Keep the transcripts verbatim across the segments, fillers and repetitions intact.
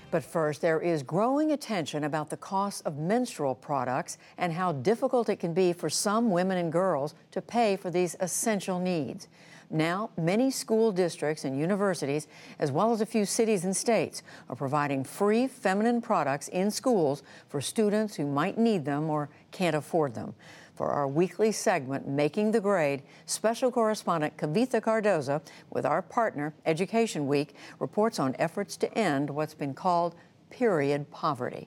But first, there is growing attention about the cost of menstrual products and how difficult it can be for some women and girls to pay for these essential needs. Now, many school districts and universities, as well as a few cities and states, are providing free feminine products in schools for students who might need them or can't afford them. For our weekly segment, Making the Grade, special correspondent Kavitha Cardoza with our partner, Education Week, reports on efforts to end what's been called period poverty.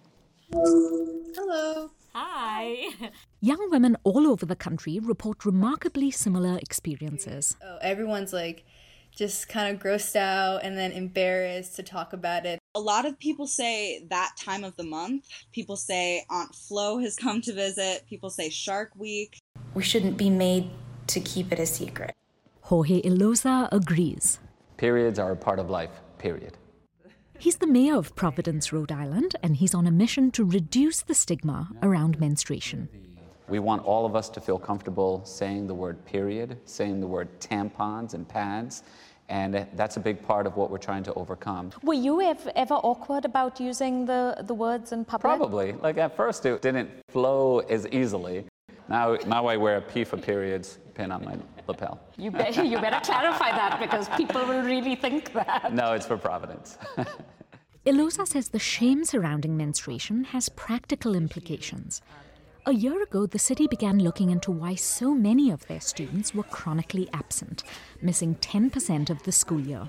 Hello. Hi. Young women all over the country report remarkably similar experiences. Oh, everyone's like just kind of grossed out and then embarrassed to talk about it. A lot of people say that time of the month. People say Aunt Flo has come to visit. People say Shark Week. We shouldn't be made to keep it a secret. Jorge Iloza agrees. Periods are a part of life, period. He's the mayor of Providence, Rhode Island, and he's on a mission to reduce the stigma around menstruation. We want all of us to feel comfortable saying the word period, saying the word tampons and pads, and that's a big part of what we're trying to overcome. Were you ever, ever awkward about using the, the words in public? Probably. Like at first it didn't flow as easily. Now, now I wear a P for periods pin on my lapel. You, be, you better clarify that because people will really think that. No, it's for Providence. Iloza says the shame surrounding menstruation has practical implications. A year ago, the city began looking into why so many of their students were chronically absent, missing ten percent of the school year.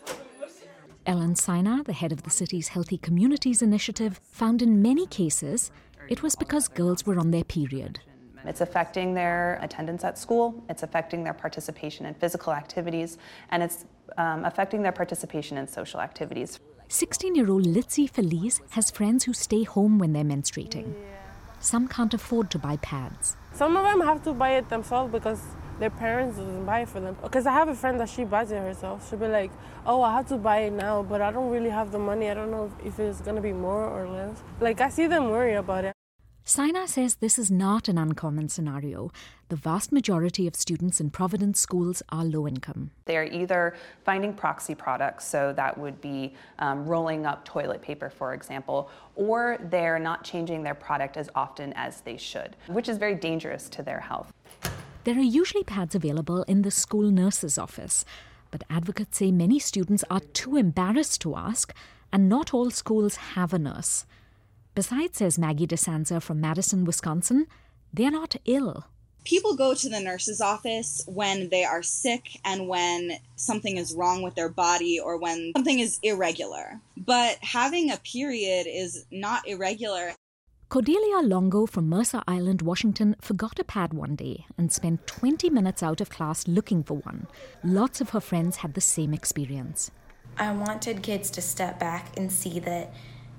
Ellen Sina, the head of the city's Healthy Communities Initiative, found in many cases it was because girls were on their period. It's affecting their attendance at school, it's affecting their participation in physical activities, and it's um, affecting their participation in social activities. sixteen-year-old Litzy Feliz has friends who stay home when they're menstruating. Some can't afford to buy pads. Some of them have to buy it themselves because their parents doesn't buy it for them. Because I have a friend that she buys it herself. She'll be like, oh, I have to buy it now, but I don't really have the money. I don't know if it's going to be more or less. Like, I see them worry about it. Sina says this is not an uncommon scenario. The vast majority of students in Providence schools are low income. They're either finding proxy products, so that would be um, rolling up toilet paper, for example, or they're not changing their product as often as they should, which is very dangerous to their health. There are usually pads available in the school nurse's office, but advocates say many students are too embarrassed to ask, and not all schools have a nurse. Besides, says Maggie DeSanza from Madison, Wisconsin, they're not ill. People go to the nurse's office when they are sick and when something is wrong with their body or when something is irregular. But having a period is not irregular. Cordelia Longo from Mercer Island, Washington, forgot a pad one day and spent twenty minutes out of class looking for one. Lots of her friends had the same experience. I wanted kids to step back and see that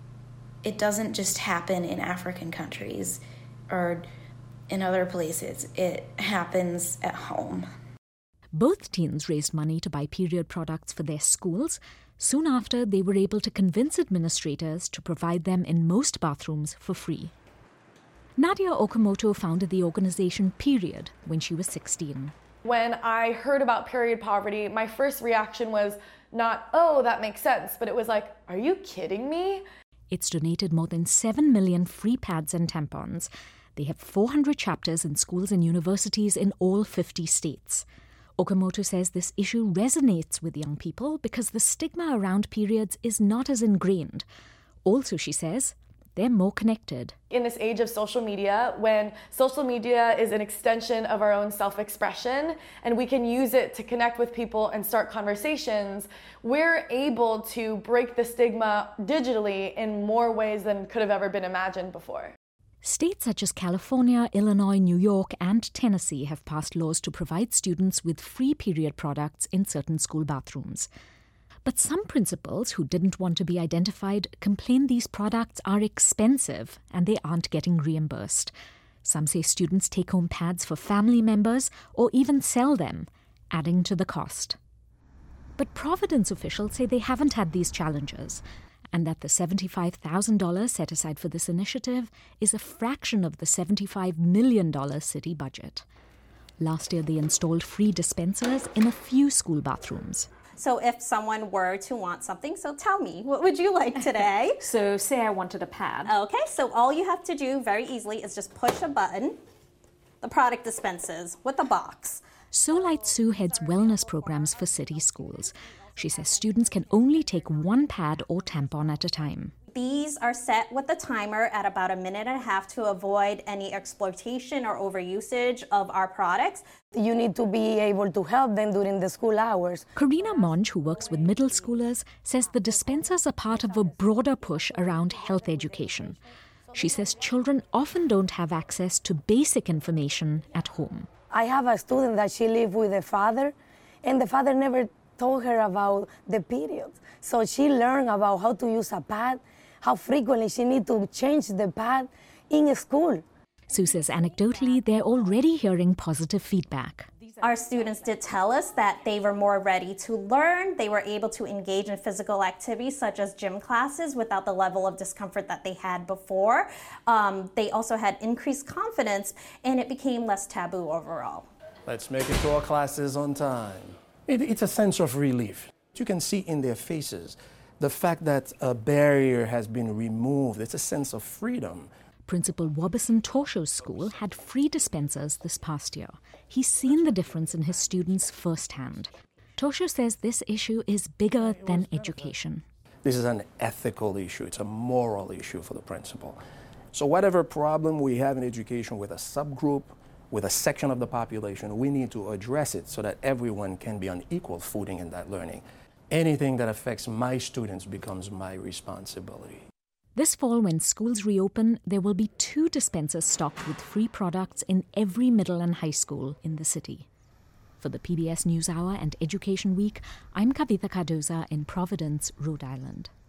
it doesn't just happen in African countries or in other places. It happens at home. Both teens raised money to buy period products for their schools. Soon after, they were able to convince administrators to provide them in most bathrooms for free. Nadia Okamoto founded the organization Period when she was sixteen. When I heard about period poverty, my first reaction was not, oh, that makes sense, but it was like, are you kidding me? It's donated more than seven million free pads and tampons. They have four hundred chapters in schools and universities in all fifty states. Okamoto says this issue resonates with young people because the stigma around periods is not as ingrained. Also, she says, they're more connected. In this age of social media, when social media is an extension of our own self-expression and we can use it to connect with people and start conversations, we're able to break the stigma digitally in more ways than could have ever been imagined before. States such as California, Illinois, New York, and Tennessee have passed laws to provide students with free period products in certain school bathrooms. But some principals who didn't want to be identified complain these products are expensive and they aren't getting reimbursed. Some say students take home pads for family members or even sell them, adding to the cost. But Providence officials say they haven't had these challenges, and that the seventy-five thousand dollars set aside for this initiative is a fraction of the seventy-five million dollars city budget. Last year, they installed free dispensers in a few school bathrooms. So if someone were to want something, so tell me, what would you like today? So say I wanted a pad. Okay, so all you have to do very easily is just push a button. The product dispenses with a box. Solight Sue heads wellness programs for city schools. She says students can only take one pad or tampon at a time. These are set with a timer at about a minute and a half to avoid any exploitation or overusage of our products. You need to be able to help them during the school hours. Karina Monge, who works with middle schoolers, says the dispensers are part of a broader push around health education. She says children often don't have access to basic information at home. I have a student that she lived with a father, and the father never told her about the period. So she learned about how to use a pad, how frequently she needs to change the pad in school. Sue says anecdotally, they're already hearing positive feedback. Our students did tell us that they were more ready to learn. They were able to engage in physical activities such as gym classes without the level of discomfort that they had before. Um, they also had increased confidence, and it became less taboo overall. Let's make it to our classes on time. It, it's a sense of relief. You can see in their faces the fact that a barrier has been removed. It's a sense of freedom. Principal Wobbeson Torsho's school had free dispensers this past year. He's seen the difference in his students firsthand. Torsho says this issue is bigger than education. This is an ethical issue. It's a moral issue for the principal. So whatever problem we have in education with a subgroup, with a section of the population, we need to address it so that everyone can be on equal footing in that learning. Anything that affects my students becomes my responsibility. This fall, when schools reopen, there will be two dispensers stocked with free products in every middle and high school in the city. For the P B S NewsHour and Education Week, I'm Kavitha Cardoza in Providence, Rhode Island.